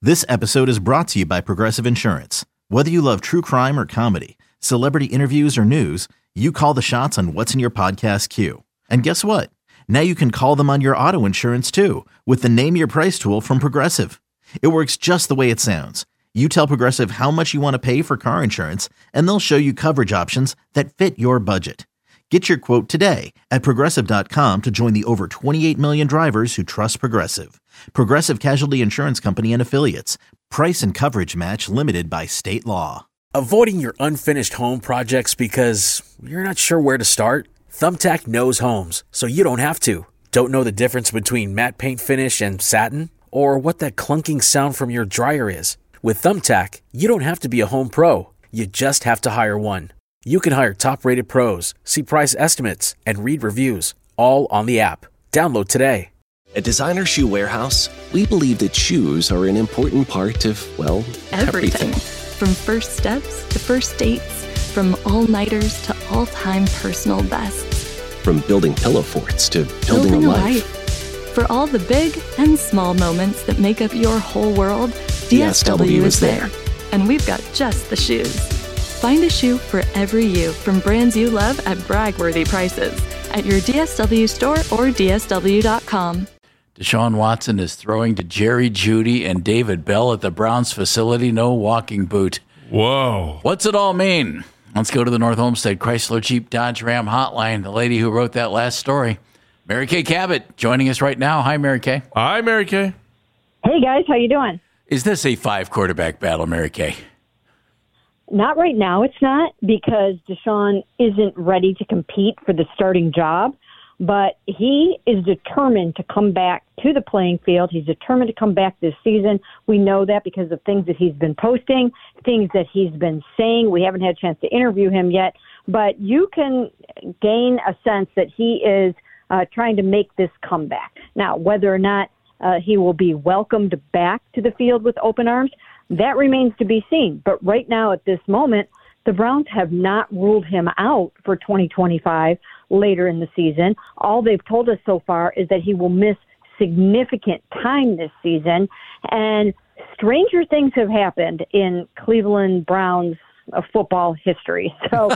This episode is brought to you by Progressive Insurance. Whether you love true crime or comedy, celebrity interviews or news, you call the shots on what's in your podcast queue. And guess what? Now you can call them on your auto insurance too with the Name Your Price tool from Progressive. It works just the way it sounds. You tell Progressive how much you want to pay for car insurance, and they'll show you coverage options that fit your budget. Get your quote today at Progressive.com to join the over 28 million drivers who trust Progressive. Progressive Casualty Insurance Company and Affiliates. Price and coverage match limited by state law. Avoiding your unfinished home projects because you're not sure where to start? Thumbtack knows homes, so you don't have to. Don't know the difference between matte paint finish and satin? Or what that clunking sound from your dryer is? With Thumbtack, you don't have to be a home pro. You just have to hire one. You can hire top-rated pros, see price estimates, and read reviews, all on the app. Download today. At Designer Shoe Warehouse, we believe that shoes are an important part of, well, everything. From first steps to first dates, from all-nighters to all-time personal bests. From building pillow forts to building a life. For all the big and small moments that make up your whole world, DSW is there. And we've got just the shoes. Find a shoe for every you from brands you love at brag-worthy prices at your DSW store or DSW.com. Deshaun Watson is throwing to Jerry Jeudy and David Bell at the Browns facility. No walking boot. Whoa. What's it all mean? Let's go to the North Olmsted Chrysler Jeep Dodge Ram hotline. The lady who wrote that last story, Mary Kay Cabot, joining us right now. Hi, Mary Kay. Hi, Mary Kay. Hey, guys. How you doing? Is this a 5-quarterback battle, Mary Kay? Not right now, it's not, because Deshaun isn't ready to compete for the starting job, but he is determined to come back to the playing field. He's determined to come back this season. We know that because of things that he's been posting, things that he's been saying. We haven't had a chance to interview him yet, but you can gain a sense that he is trying to make this comeback. Now, whether or not he will be welcomed back to the field with open arms, that remains to be seen. But right now, at this moment, the Browns have not ruled him out for 2025 later in the season. All they've told us so far is that he will miss significant time this season. And stranger things have happened in Cleveland Browns football history. So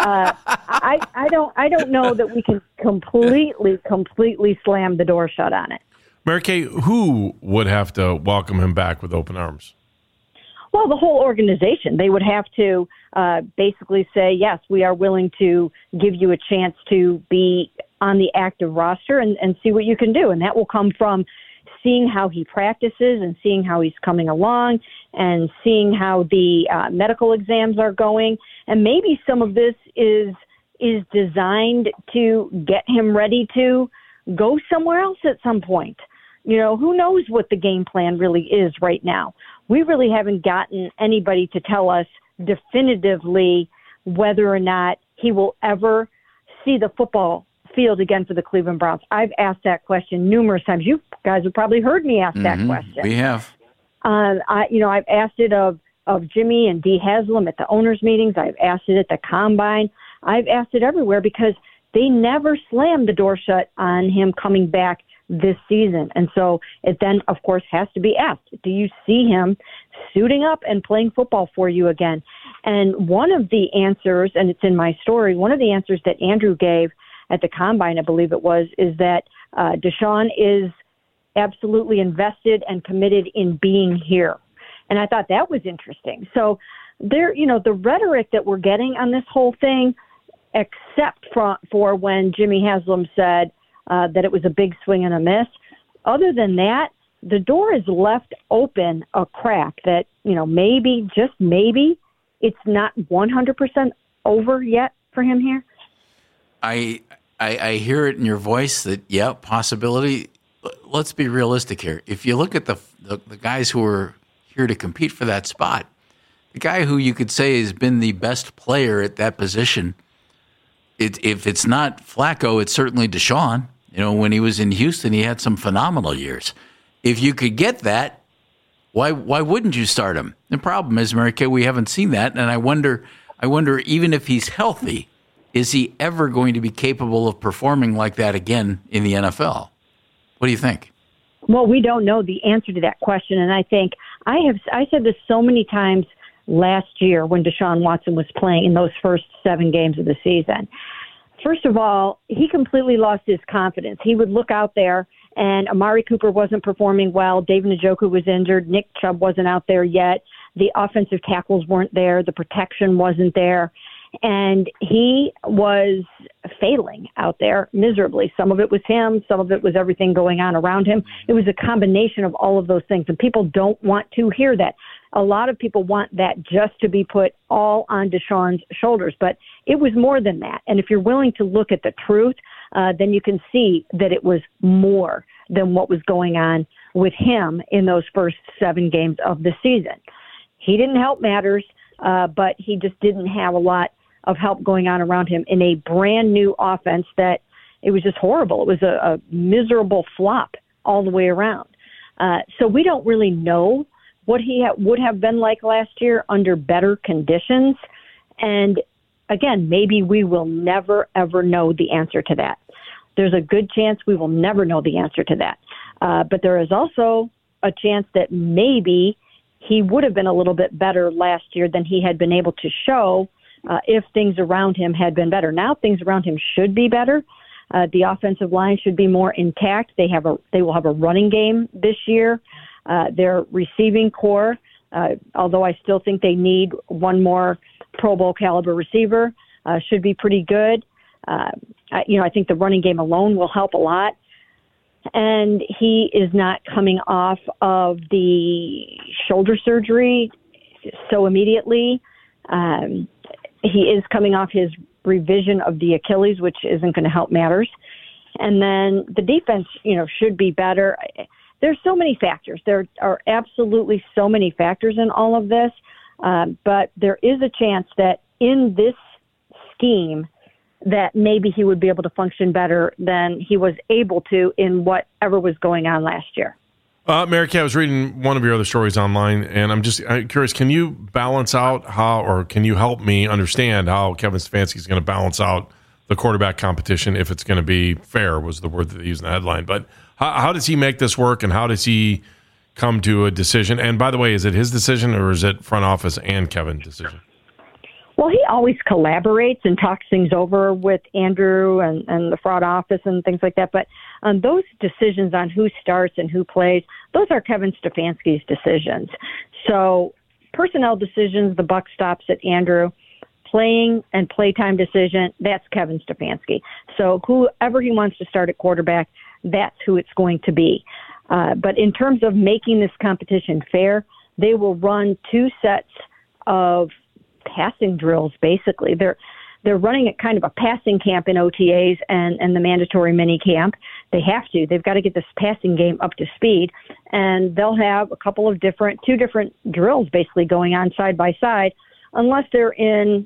I don't know that we can completely slam the door shut on it. Mary Kay, who would have to welcome him back with open arms? Well, the whole organization. They would have to basically say, yes, we are willing to give you a chance to be on the active roster and see what you can do. And that will come from seeing how he practices and seeing how he's coming along and seeing how the medical exams are going. And maybe some of this is designed to get him ready to go somewhere else at some point. You know, who knows what the game plan really is right now. We really haven't gotten anybody to tell us definitively whether or not he will ever see the football field again for the Cleveland Browns. I've asked that question numerous times. You guys have probably heard me ask that question. We have. I've asked it of Jimmy and Dee Haslam at the owners' meetings. I've asked it at the combine. I've asked it everywhere because they never slammed the door shut on him coming back this season. And so it then, of course, has to be asked, do you see him suiting up and playing football for you again? And one of the answers, and it's in my story, one of the answers that Andrew gave at the combine, I believe it was, is that Deshaun is absolutely invested and committed in being here. And I thought that was interesting. So there, the rhetoric that we're getting on this whole thing, except for when Jimmy Haslam said that it was a big swing and a miss. Other than that, the door is left open a crack that, maybe, just maybe, it's not 100% over yet for him here. I hear it in your voice that, yeah, possibility. Let's be realistic here. If you look at the guys who are here to compete for that spot, the guy who you could say has been the best player at that position, if it's not Flacco, it's certainly Deshaun. When he was in Houston, he had some phenomenal years. If you could get that, why wouldn't you start him? The problem is, Mary Kay, we haven't seen that, and I wonder even if he's healthy, is he ever going to be capable of performing like that again in the NFL? What do you think? Well, we don't know the answer to that question, and I think I said this so many times last year when Deshaun Watson was playing in those first 7 games of the season. First of all, he completely lost his confidence. He would look out there, and Amari Cooper wasn't performing well. David Njoku was injured. Nick Chubb wasn't out there yet. The offensive tackles weren't there. The protection wasn't there. And he was failing out there miserably. Some of it was him. Some of it was everything going on around him. It was a combination of all of those things. And people don't want to hear that. A lot of people want that just to be put all on Deshaun's shoulders. But it was more than that. And if you're willing to look at the truth, then you can see that it was more than what was going on with him in those first 7 games of the season. He didn't help matters, but he just didn't have a lot of help going on around him in a brand new offense that it was just horrible. It was a miserable flop all the way around. So we don't really know what he would have been like last year under better conditions. And again, maybe we will never, ever know the answer to that. There's a good chance we will never know the answer to that. But there is also a chance that maybe he would have been a little bit better last year than he had been able to show if things around him had been better. Now things around him should be better. The offensive line should be more intact. They will have a running game this year. Their receiving core, although I still think they need one more Pro Bowl caliber receiver, should be pretty good. I think the running game alone will help a lot. And he is not coming off of the shoulder surgery so immediately. He is coming off his revision of the Achilles, which isn't going to help matters. And then the defense, should be better. There's so many factors. There are absolutely so many factors in all of this. But there is a chance that in this scheme that maybe he would be able to function better than he was able to in whatever was going on last year. Mary Kay, I was reading one of your other stories online, and I'm curious, can you balance out or can you help me understand how Kevin Stefanski is going to balance out the quarterback competition if it's going to be fair, was the word that they used in the headline. But how does he make this work, and how does he come to a decision? And by the way, is it his decision or is it front office and Kevin's decision? Well, he always collaborates and talks things over with Andrew and the front office and things like that. But those decisions on who starts and who plays, those are Kevin Stefanski's decisions. So personnel decisions, the buck stops at Andrew. Playing and playtime decision, that's Kevin Stefanski. So whoever he wants to start at quarterback, that's who it's going to be. But in terms of making this competition fair, they will run 2 sets of passing drills, basically. They're running a kind of a passing camp in OTAs and the mandatory mini camp. They have to. They've got to get this passing game up to speed. And they'll have a couple of 2 different drills basically going on side by side, unless they're in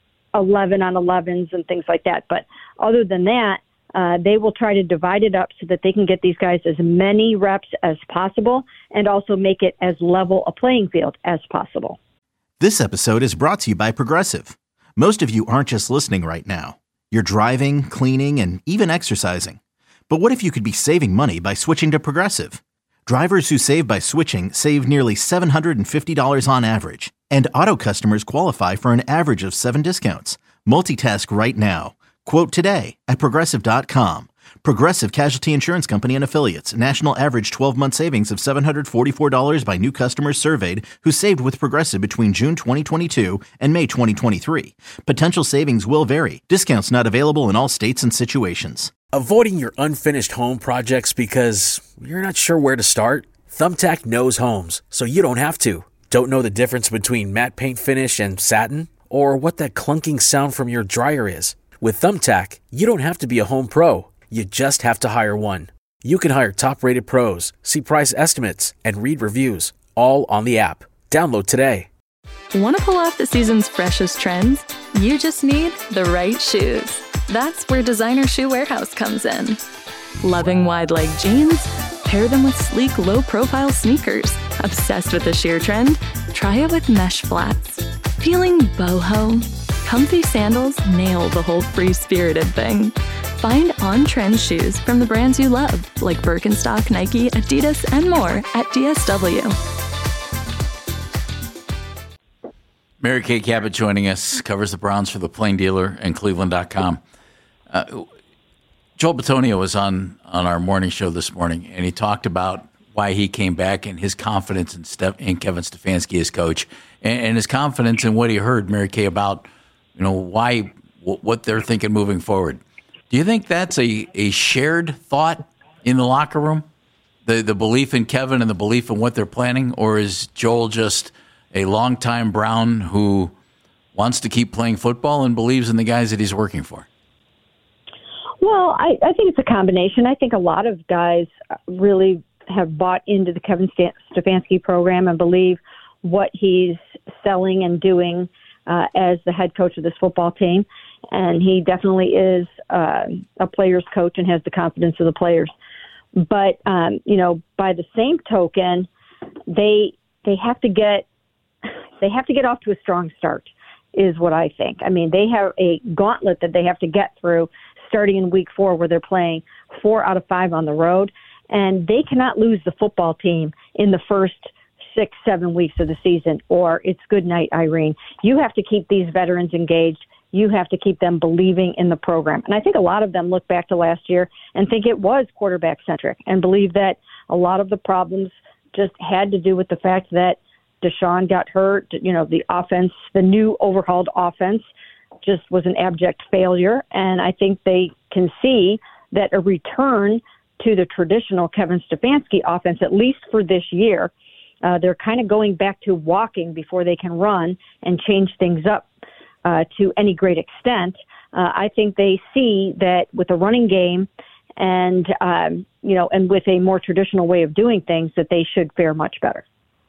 11 on 11s and things like that. But other than that, they will try to divide it up so that they can get these guys as many reps as possible and also make it as level a playing field as possible. This episode is brought to you by Progressive. Most of you aren't just listening right now. You're driving, cleaning, and even exercising. But what if you could be saving money by switching to Progressive? Drivers who save by switching save nearly $750 on average. And auto customers qualify for an average of 7 discounts. Multitask right now. Quote today at Progressive.com. Progressive Casualty Insurance Company and Affiliates. National average 12-month savings of $744 by new customers surveyed who saved with Progressive between June 2022 and May 2023. Potential savings will vary. Discounts not available in all states and situations. Avoiding your unfinished home projects because you're not sure where to start? Thumbtack knows homes, so you don't have to. Don't know the difference between matte paint finish and satin? Or what that clunking sound from your dryer is? With Thumbtack, you don't have to be a home pro. You just have to hire one. You can hire top-rated pros, see price estimates, and read reviews, all on the app. Download today. Want to pull off the season's freshest trends? You just need the right shoes. That's where Designer Shoe Warehouse comes in. Loving wide-leg jeans? Pair them with sleek, low-profile sneakers. Obsessed with the sheer trend? Try it with mesh flats. Feeling boho? Comfy sandals nail the whole free-spirited thing. Find on-trend shoes from the brands you love, like Birkenstock, Nike, Adidas, and more at DSW. Mary Kay Cabot joining us, covers the Browns for the Plain Dealer and Cleveland.com. Joel Bitonio was on our morning show this morning, and he talked about why he came back and his confidence in Kevin Stefanski as coach, and his confidence in what he heard, Mary Kay, about what they're thinking moving forward. Do you think that's a shared thought in the locker room, the belief in Kevin and the belief in what they're planning, or is Joel just a longtime Brown who wants to keep playing football and believes in the guys that he's working for? Well, I think it's a combination. I think a lot of guys really have bought into the Kevin Stefanski program and believe what he's selling and doing as the head coach of this football team. And he definitely is a player's coach and has the confidence of the players. But, by the same token, they have to get off to a strong start is what I think. I mean, they have a gauntlet that they have to get through starting in week 4 where they're playing 4 out of 5 on the road. And they cannot lose the football team in the first 6-7 weeks of the season, or it's good night, Irene. You have to keep these veterans engaged. You have to keep them believing in the program. And I think a lot of them look back to last year and think it was quarterback-centric and believe that a lot of the problems just had to do with the fact that Deshaun got hurt. The offense, the new overhauled offense, just was an abject failure. And I think they can see that a return to the traditional Kevin Stefanski offense, at least for this year, they're kind of going back to walking before they can run and change things up to any great extent. I think they see that with a running game and with a more traditional way of doing things, that they should fare much better.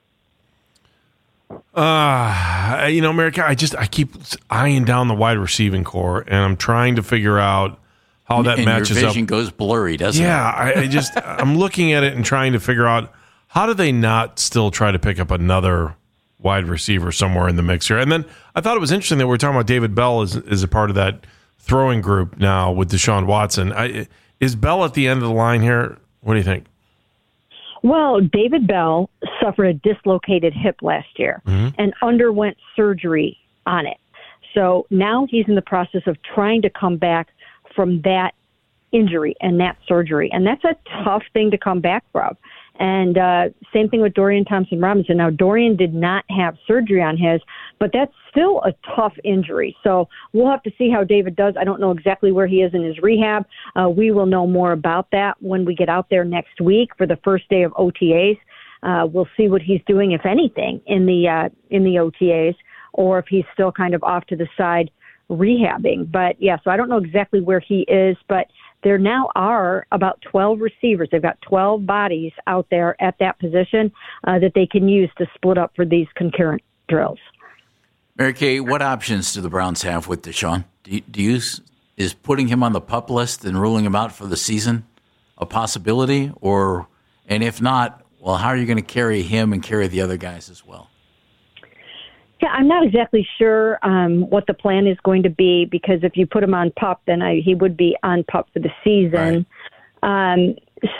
America, I keep eyeing down the wide receiving core, and I'm trying to figure out how that matches up. Your vision goes blurry, doesn't it? Yeah, I'm looking at it and trying to figure out how do they not still try to pick up another wide receiver somewhere in the mix here. And then I thought it was interesting that we're talking about David Bell is a part of that throwing group now with Deshaun Watson. Is Bell at the end of the line here? What do you think? Well, David Bell suffered a dislocated hip last year and underwent surgery on it. So now he's in the process of trying to come back from that injury and that surgery. And that's a tough thing to come back from. And same thing with Dorian Thompson-Robinson. Now, Dorian did not have surgery on his, but that's still a tough injury. So we'll have to see how David does. I don't know exactly where he is in his rehab. We will know more about that when we get out there next week for the first day of OTAs. We'll see what he's doing, if anything, in the OTAs, or if he's still kind of off to the side rehabbing. But, yeah, so I don't know exactly where he is, but there now are about 12 receivers. They've got 12 bodies out there at that position that they can use to split up for these concurrent drills. Mary Kay, what options do the Browns have with Deshaun? Is putting him on the PUP list and ruling him out for the season a possibility? And if not, well, how are you going to carry him and carry the other guys as well? Yeah, I'm not exactly sure what the plan is going to be, because if you put him on PUP, then he would be on PUP for the season. Right.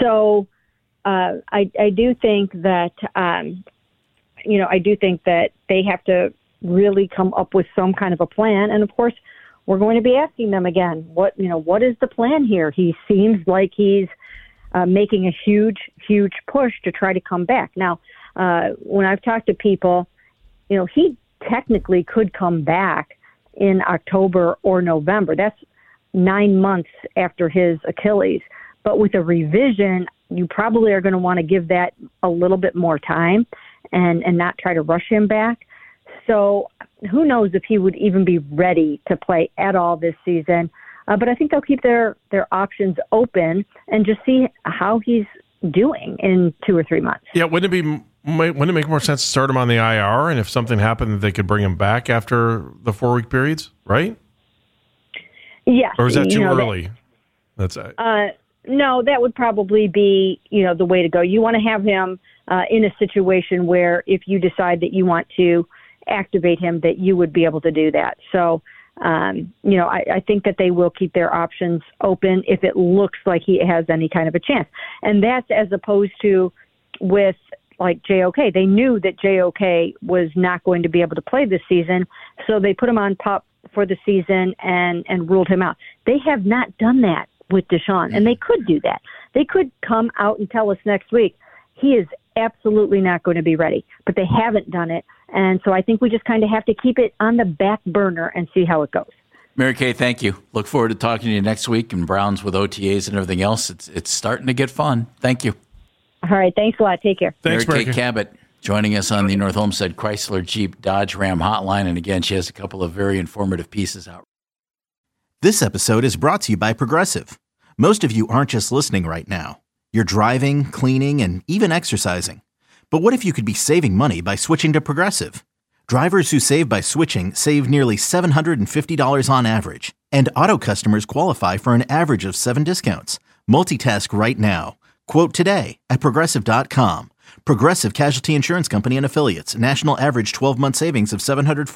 I do think that they have to really come up with some kind of a plan. And of course, we're going to be asking them again, what is the plan here? He seems like he's making a huge, huge push to try to come back. Now, when I've talked to people, he technically could come back in October or November. That's 9 months after his Achilles. But with a revision, you probably are going to want to give that a little bit more time and not try to rush him back. So who knows if he would even be ready to play at all this season. But I think they'll keep their options open and just see how he's doing in 2 or 3 months. Yeah, wouldn't it make more sense to start him on the IR, and if something happened, they could bring him back after the 4-week periods, right? Yeah. Or is that too early? No, that would probably be, the way to go. You want to have him in a situation where if you decide that you want to activate him, that you would be able to do that. So, I think that they will keep their options open if it looks like he has any kind of a chance. And that's as opposed to with like JOK. They knew that JOK was not going to be able to play this season, so they put him on PUP for the season and ruled him out. They have not done that with Deshaun, and they could do that. They could come out and tell us next week, he is absolutely not going to be ready, but they haven't done it. And so I think we just kind of have to keep it on the back burner and see how it goes. Mary Kay, thank you. Look forward to talking to you next week, and Browns with OTAs and everything else. It's starting to get fun. Thank you. All right. Thanks a lot. Take care. Thanks, Mary Kay Cabot joining us on the North Olmsted Chrysler Jeep Dodge Ram hotline. And again, she has a couple of very informative pieces out. This episode is brought to you by Progressive. Most of you aren't just listening right now. You're driving, cleaning, and even exercising. But what if you could be saving money by switching to Progressive? Drivers who save by switching save nearly $750 on average. And auto customers qualify for an average of 7 discounts. Multitask right now. Quote today at Progressive.com. Progressive Casualty Insurance Company and Affiliates. National average 12-month savings of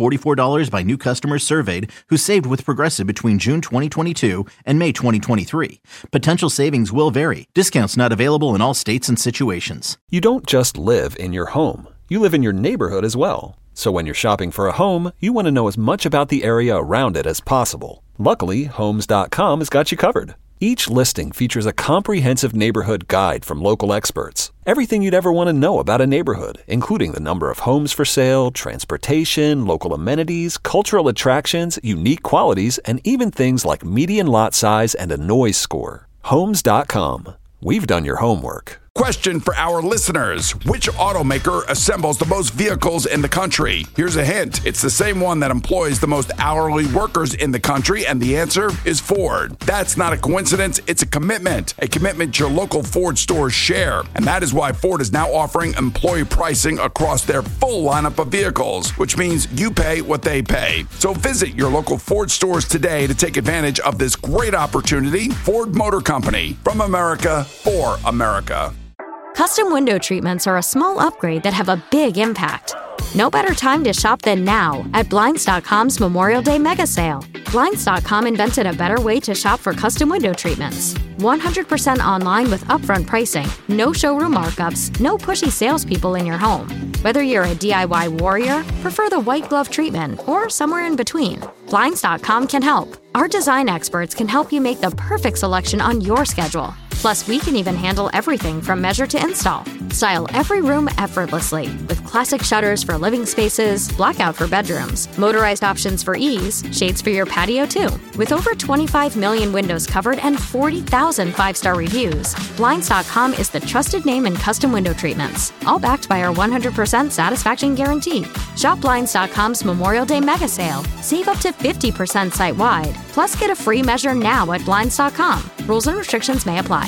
$744 by new customers surveyed who saved with Progressive between June 2022 and May 2023. Potential savings will vary. Discounts not available in all states and situations. You don't just live in your home. You live in your neighborhood as well. So when you're shopping for a home, you want to know as much about the area around it as possible. Luckily, Homes.com has got you covered. Each listing features a comprehensive neighborhood guide from local experts. Everything you'd ever want to know about a neighborhood, including the number of homes for sale, transportation, local amenities, cultural attractions, unique qualities, and even things like median lot size and a noise score. Homes.com. We've done your homework. Question for our listeners. Which automaker assembles the most vehicles in the country? Here's a hint. It's the same one that employs the most hourly workers in the country, and the answer is Ford. That's not a coincidence. It's a commitment your local Ford stores share. And that is why Ford is now offering employee pricing across their full lineup of vehicles, which means you pay what they pay. So visit your local Ford stores today to take advantage of this great opportunity. Ford Motor Company, from America, for America. Custom window treatments are a small upgrade that have a big impact. No better time to shop than now at Blinds.com's Memorial Day Mega Sale. Blinds.com invented a better way to shop for custom window treatments. 100% online with upfront pricing, no showroom markups, no pushy salespeople in your home. Whether you're a DIY warrior, prefer the white glove treatment, or somewhere in between, Blinds.com can help. Our design experts can help you make the perfect selection on your schedule. Plus, we can even handle everything from measure to install. Style every room effortlessly with classic shutters for living spaces, blackout for bedrooms, motorized options for ease, shades for your patio too. With over 25 million windows covered and 40,000 5-star reviews, Blinds.com is the trusted name in custom window treatments, all backed by our 100% satisfaction guarantee. Shop Blinds.com's Memorial Day Mega Sale. Save up to 50% site-wide. Plus, get a free measure now at Blinds.com. Rules and restrictions may apply.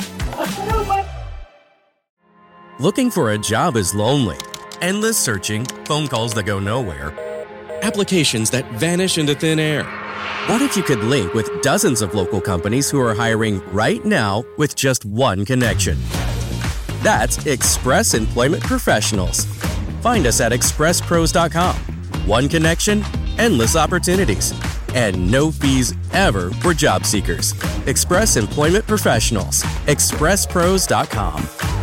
Looking for a job is lonely. Endless searching, phone calls that go nowhere, applications that vanish into thin air. What if you could link with dozens of local companies who are hiring right now with just one connection? That's Express Employment Professionals. Find us at expresspros.com. One connection, endless opportunities, and no fees ever for job seekers. Express Employment Professionals. expresspros.com.